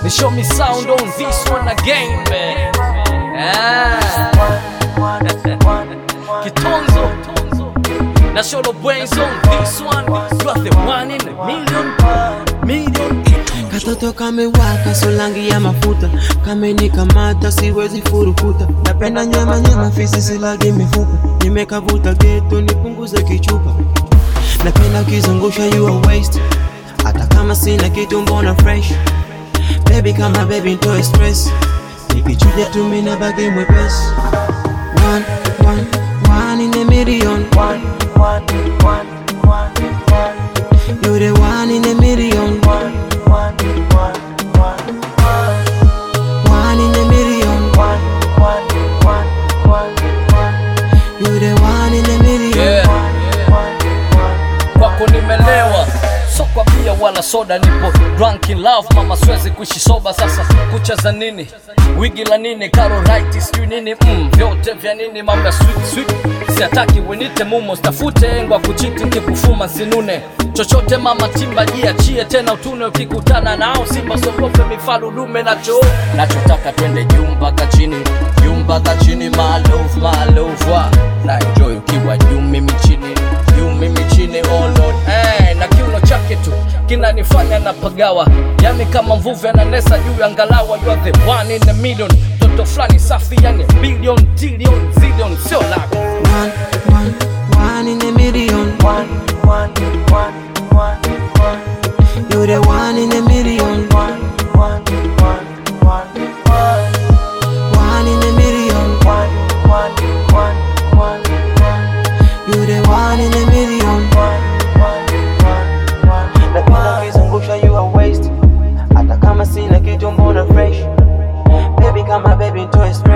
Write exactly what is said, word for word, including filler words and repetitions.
They show me sound on this one again, man. Ah. Kitonzo. Now show the brains on this one. You are the one in a million. Million. Katoto kamewaka so langi ya mafuta, kamenikamata siwezi furukuta. Napenda nyama nyama fisi silagi mifupa, nimekavuta geto nipunguze kichupa. Napenda kizungusha you a waste, hata kama sina kitu mbona fresh. Baby kama baby ntoe stress, nikichuja tu mimi nabaki mwepesi. One, one, one in a million. One, one, one, one, one. You're the one in a million. One, one, one, one, one. One in a million. One, one, one, one, one. You're the one in a million. Yeah. One, one, one. Kwako nimelewa, so kwa bia wala soda, nipo drunk in love. Mama siwezi kuishi soba, sasa kucheza nini? Wigi la nini? Carolitis sijui nini? Mm, vyote vya nini? Mambo sweet sweet. Siataki wenite mumo, stafute engwa kuchiti nkikufuma sinune. Chochote mama timba jiachie tena utune, ukikutana nao simba sokope mifalu dume na choo. Nachotaka twende jumba kachini, jumba kachini, my love, my love wa. Na enjoy ukiwa juu mimi chini, juu mimi chini, oh lord. Eh, na kiuno chake tu kinanifanya na pagawa, yani kama mvuvi ananesa juu ya ngalawa. You are the one in a million. Toto flani safi yani billion, trillion, zillion, sio lako. One, one, one in a million. One, one, one, one, one. You're the one in a million. One, one, one, one, one. One in a million. One, one, one, one, one. You're the one in a million. One, one, one, one. Napenda kizungusha you a waste, hata kama sina kitu mbona fresh. Baby kama baby ntoe